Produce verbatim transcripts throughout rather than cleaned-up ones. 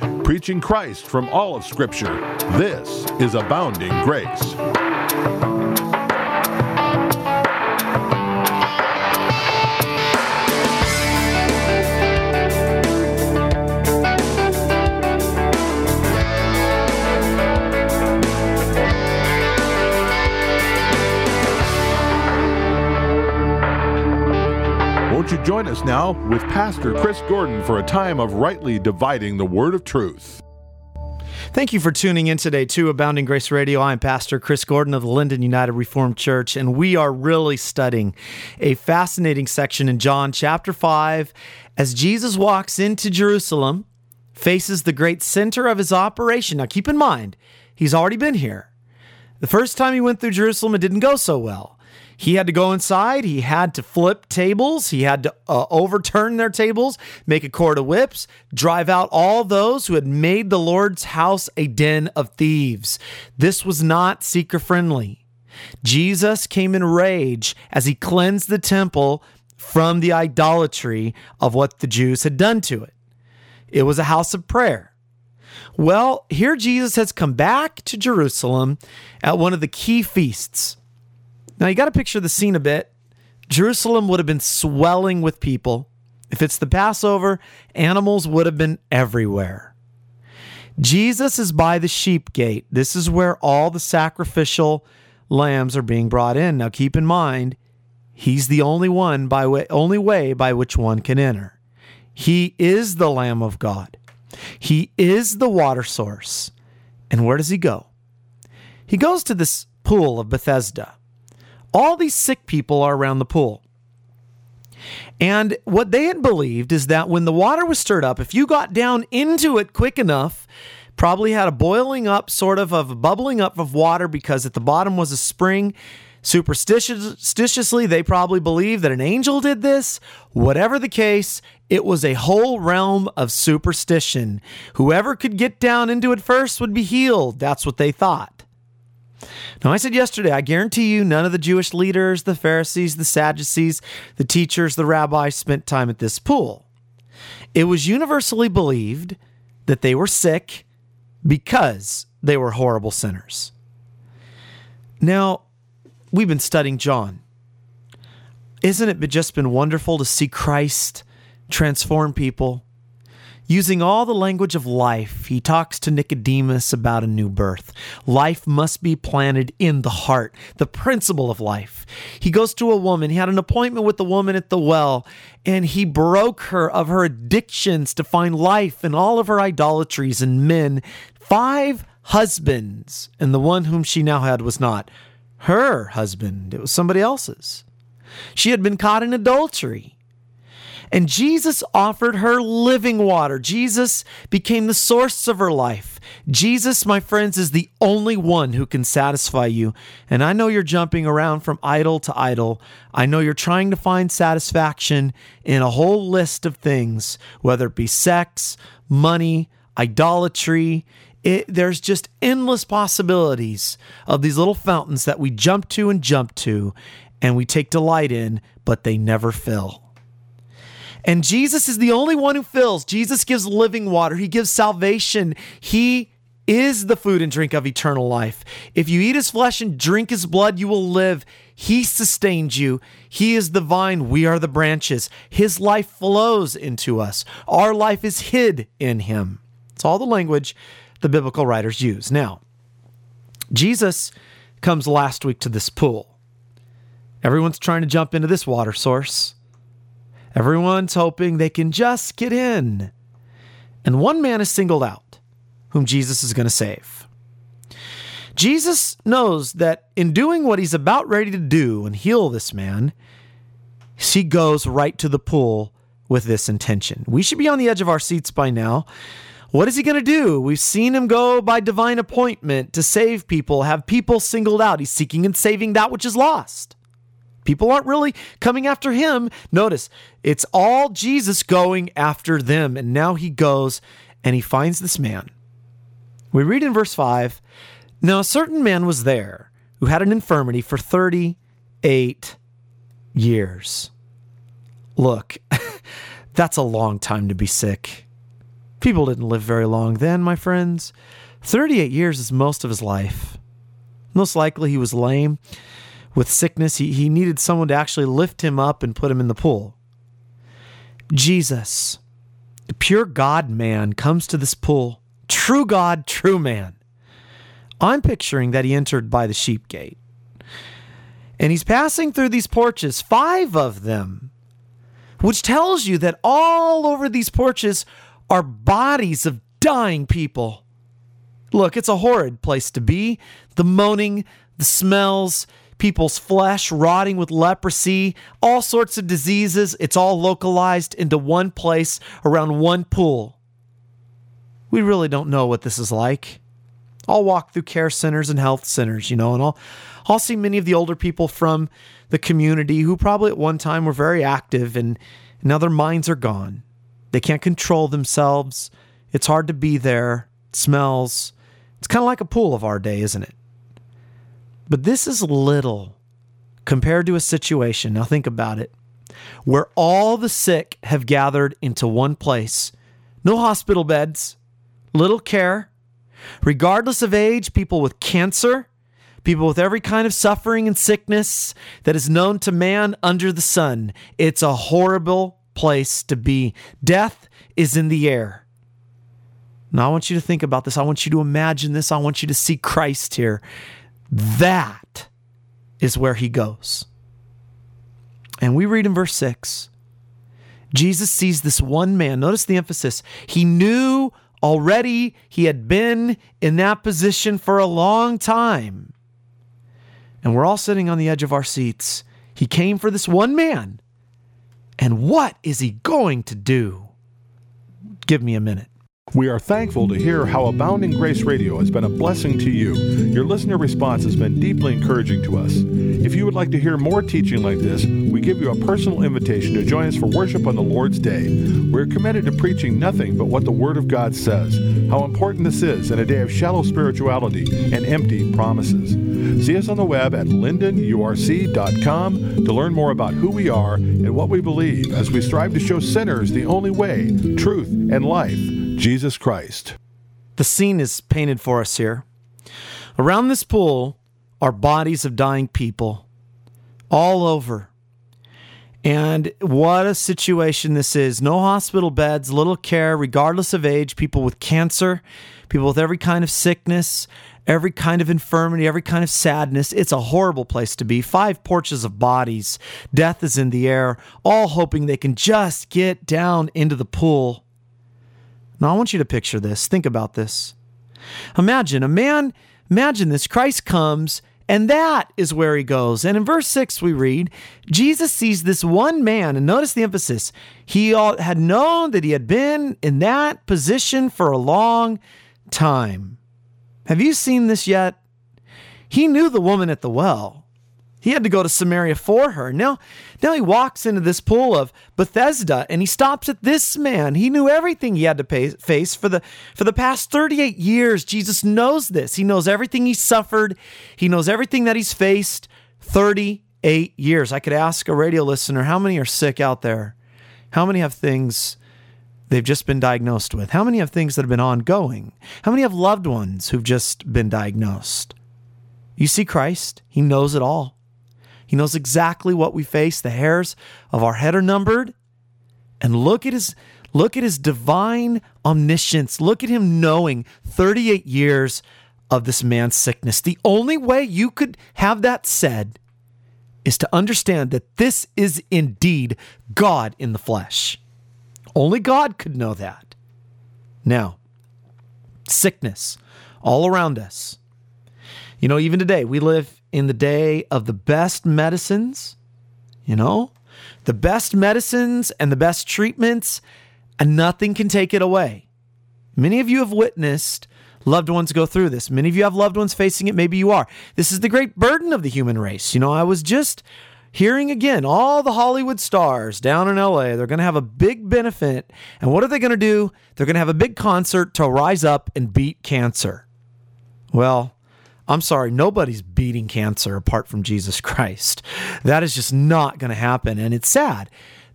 preaching Christ from all of Scripture. This is Abounding Grace. Won't you join us now with Pastor Chris Gordon for a time of rightly dividing the word of truth. Thank you for tuning in today to Abounding Grace Radio. I'm Pastor Chris Gordon of the Linden United Reformed Church, and we are really studying a fascinating section in John chapter five as Jesus walks into Jerusalem, faces the great center of his operation. Now keep in mind, he's already been here. The first time he went through Jerusalem, it didn't go so well. He had to go inside. He had to flip tables. He had to uh, overturn their tables, make a cord of whips, drive out all those who had made the Lord's house a den of thieves. This was not seeker-friendly. Jesus came in rage as he cleansed the temple from the idolatry of what the Jews had done to it. It was a house of prayer. Well, here Jesus has come back to Jerusalem at one of the key feasts. Now, you got to picture the scene a bit. Jerusalem would have been swelling with people. If it's the Passover, animals would have been everywhere. Jesus is by the sheep gate. This is where all the sacrificial lambs are being brought in. Now, keep in mind, he's the only one by way, only way by which one can enter. He is the Lamb of God. He is the water source. And where does he go? He goes to this pool of Bethesda. All these sick people are around the pool. And what they had believed is that when the water was stirred up, if you got down into it quick enough, probably had a boiling up, sort of, of a bubbling up of water because at the bottom was a spring. Superstitiously, they probably believed that an angel did this. Whatever the case, it was a whole realm of superstition. Whoever could get down into it first would be healed. That's what they thought. Now, I said yesterday, I guarantee you none of the Jewish leaders, the Pharisees, the Sadducees, the teachers, the rabbis spent time at this pool. It was universally believed that they were sick because they were horrible sinners. Now, we've been studying John. Isn't it just been wonderful to see Christ transform people? Using all the language of life, he talks to Nicodemus about a new birth. Life must be planted in the heart, the principle of life. He goes to a woman. He had an appointment with the woman at the well, and he broke her of her addictions to find life in all of her idolatries and men. Five husbands, and the one whom she now had was not her husband. It was somebody else's. She had been caught in adultery. And Jesus offered her living water. Jesus became the source of her life. Jesus, my friends, is the only one who can satisfy you. And I know you're jumping around from idol to idol. I know you're trying to find satisfaction in a whole list of things, whether it be sex, money, idolatry. It, there's just endless possibilities of these little fountains that we jump to and jump to, and we take delight in, but they never fill. And Jesus is the only one who fills. Jesus gives living water. He gives salvation. He is the food and drink of eternal life. If you eat his flesh and drink his blood, you will live. He sustains you. He is the vine. We are the branches. His life flows into us. Our life is hid in him. It's all the language the biblical writers use. Now, Jesus comes last week to this pool. Everyone's trying to jump into this water source. Everyone's hoping they can just get in. And one man is singled out, whom Jesus is going to save. Jesus knows that in doing what he's about ready to do and heal this man, he goes right to the pool with this intention. We should be on the edge of our seats by now. What is he going to do? We've seen him go by divine appointment to save people, have people singled out. He's seeking and saving that which is lost. People aren't really coming after him. Notice, it's all Jesus going after them. And now he goes and he finds this man. We read in verse five, now a certain man was there who had an infirmity for thirty-eight years. Look, that's a long time to be sick. People didn't live very long then, my friends. thirty-eight years is most of his life. Most likely he was lame with sickness. He, he needed someone to actually lift him up and put him in the pool. Jesus, the pure God man, comes to this pool. True God, true man. I'm picturing that he entered by the sheep gate. And he's passing through these porches, five of them, which tells you that all over these porches are bodies of dying people. Look, it's a horrid place to be. The moaning, the smells, people's flesh rotting with leprosy, all sorts of diseases. It's all localized into one place around one pool. We really don't know what this is like. I'll walk through care centers and health centers, you know, and I'll, I'll see many of the older people from the community who probably at one time were very active and now their minds are gone. They can't control themselves. It's hard to be there. It smells. It's kind of like a pool of our day, isn't it? But this is little compared to a situation, now think about it, where all the sick have gathered into one place. No hospital beds, little care. Regardless of age, people with cancer, people with every kind of suffering and sickness that is known to man under the sun. It's a horrible place to be. Death is in the air. Now, I want you to think about this. I want you to imagine this. I want you to see Christ here. That is where he goes. And we read in verse six, Jesus sees this one man. Notice the emphasis. He knew already he had been in that position for a long time. And we're all sitting on the edge of our seats. He came for this one man. And what is he going to do? Give me a minute. We are thankful to hear how Abounding Grace Radio has been a blessing to you. Your listener response has been deeply encouraging to us. If you would like to hear more teaching like this, we give you a personal invitation to join us for worship on the Lord's Day. We're committed to preaching nothing but what the Word of God says, how important this is in a day of shallow spirituality and empty promises. See us on the web at linden u r c dot com to learn more about who we are and what we believe as we strive to show sinners the only way, truth, and life, Jesus Christ. The scene is painted for us here. Around this pool are bodies of dying people all over. And what a situation this is. No hospital beds, little care, regardless of age, people with cancer, people with every kind of sickness, every kind of infirmity, every kind of sadness. It's a horrible place to be. Five porches of bodies. Death is in the air, all hoping they can just get down into the pool. Now, I want you to picture this. Think about this. Imagine a man, imagine this. Christ comes, and that is where he goes. And in verse six, we read, Jesus sees this one man, and notice the emphasis. He had known that he had been in that position for a long time. Have you seen this yet? He knew the woman at the well. He had to go to Samaria for her. Now, now he walks into this pool of Bethesda and he stops at this man. He knew everything he had to pay, face for the, for the past thirty-eight years. Jesus knows this. He knows everything he suffered. He knows everything that he's faced. thirty-eight years. I could ask a radio listener, how many are sick out there? How many have things they've just been diagnosed with? How many have things that have been ongoing? How many have loved ones who've just been diagnosed? You see Christ, he knows it all. He knows exactly what we face. The hairs of our head are numbered. And look at his, look at his divine omniscience. Look at him knowing thirty-eight years of this man's sickness. The only way you could have that said is to understand that this is indeed God in the flesh. Only God could know that. Now, sickness all around us. You know, even today, we live in the day of the best medicines, you know, the best medicines and the best treatments, and nothing can take it away. Many of you have witnessed loved ones go through this. Many of you have loved ones facing it. Maybe you are. This is the great burden of the human race. You know, I was just hearing again, all the Hollywood stars down in L A, they're going to have a big benefit. And what are they going to do? They're going to have a big concert to rise up and beat cancer. Well, I'm sorry, nobody's beating cancer apart from Jesus Christ. That is just not going to happen. And it's sad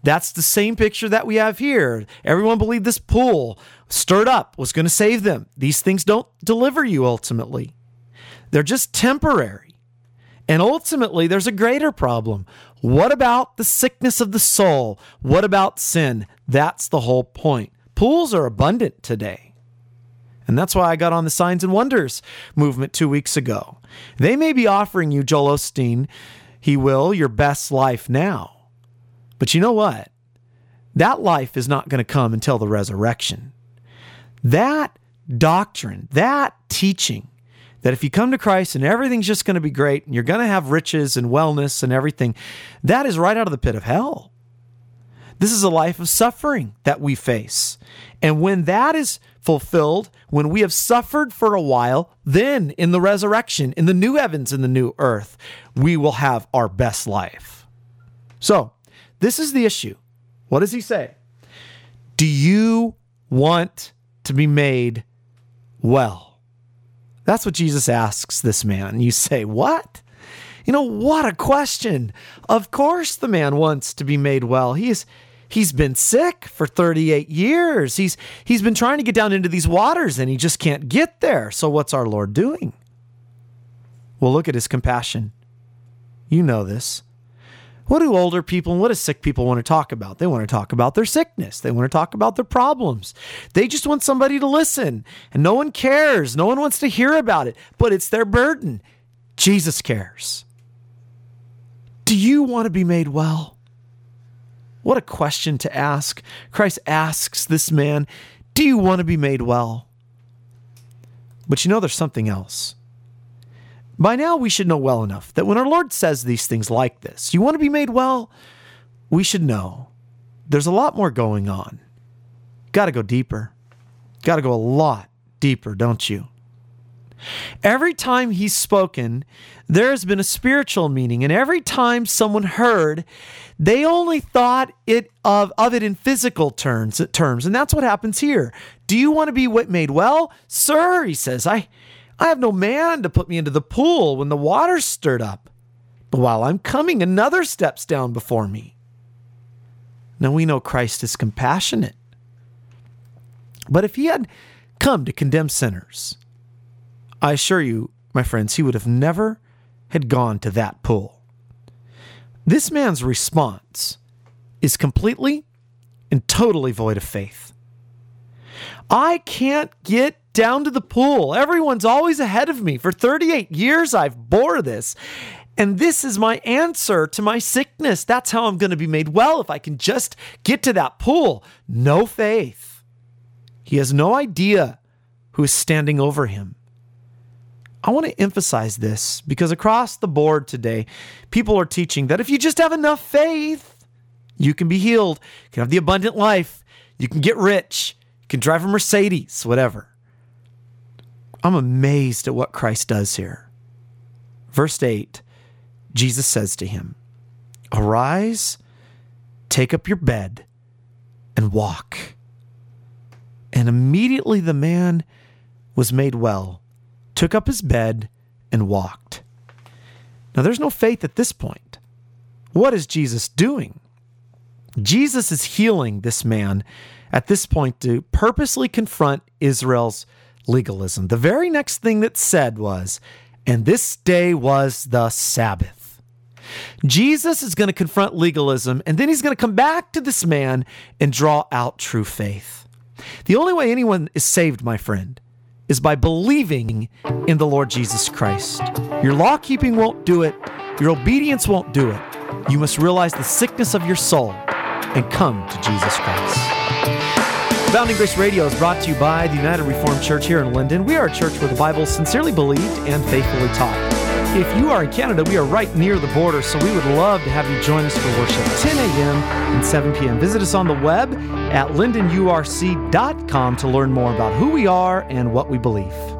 That's the same picture that we have here. Everyone believed this pool stirred up was going to save them. These things don't deliver you ultimately. They're just temporary. And ultimately, there's a greater problem. What about the sickness of the soul? What about sin? That's the whole point. Pools are abundant today. And that's why I got on the Signs and Wonders movement two weeks ago. They may be offering you, Joel Osteen, he will, your best life now. But you know what? That life is not going to come until the resurrection. That doctrine, that teaching, that if you come to Christ and everything's just going to be great and you're going to have riches and wellness and everything, that is right out of the pit of hell. This is a life of suffering that we face. And when that is fulfilled, when we have suffered for a while, then in the resurrection, in the new heavens and the new earth, we will have our best life. So, this is the issue. What does he say? Do you want to be made well? That's what Jesus asks this man. You say, what? You know, what a question. Of course the man wants to be made well. He's he's been sick for thirty-eight years. He's he's been trying to get down into these waters and he just can't get there. So what's our Lord doing? Well, look at his compassion. You know this. What do older people and what do sick people want to talk about? They want to talk about their sickness. They want to talk about their problems. They just want somebody to listen. And no one cares. No one wants to hear about it. But it's their burden. Jesus cares. Do you want to be made well? What a question to ask. Christ asks this man, do you want to be made well? But you know there's something else. By now, we should know well enough that when our Lord says these things like this, you want to be made well, we should know there's a lot more going on. Got to go deeper. Got to go a lot deeper, don't you? Every time he's spoken, there has been a spiritual meaning. And every time someone heard, they only thought it of, of it in physical terms, terms. And that's what happens here. Do you want to be made well? Sir, he says, I... I have no man to put me into the pool when the water's stirred up. But while I'm coming, another steps down before me. Now we know Christ is compassionate. But if he had come to condemn sinners, I assure you, my friends, he would have never had gone to that pool. This man's response is completely and totally void of faith. I can't get down to the pool. Everyone's always ahead of me. For thirty-eight years, I've bore this. And this is my answer to my sickness. That's how I'm going to be made well if I can just get to that pool. No faith. He has no idea who is standing over him. I want to emphasize this because across the board today, people are teaching that if you just have enough faith, you can be healed. You can have the abundant life. You can get rich. You can drive a Mercedes, whatever. I'm amazed at what Christ does here. Verse eight, Jesus says to him, arise, take up your bed, and walk. And immediately the man was made well, took up his bed, and walked. Now there's no faith at this point. What is Jesus doing? Jesus is healing this man at this point to purposely confront Israel's legalism. The very next thing that's said was, and this day was the Sabbath. Jesus is going to confront legalism, and then he's going to come back to this man and draw out true faith. The only way anyone is saved, my friend, is by believing in the Lord Jesus Christ. Your law keeping won't do it. Your obedience won't do it. You must realize the sickness of your soul and come to Jesus Christ. Abounding Grace Radio is brought to you by the United Reformed Church here in Linden. We are a church where the Bible is sincerely believed and faithfully taught. If you are in Canada, we are right near the border, so we would love to have you join us for worship, ten a.m. and seven p.m. Visit us on the web at linden u r c dot com to learn more about who we are and what we believe.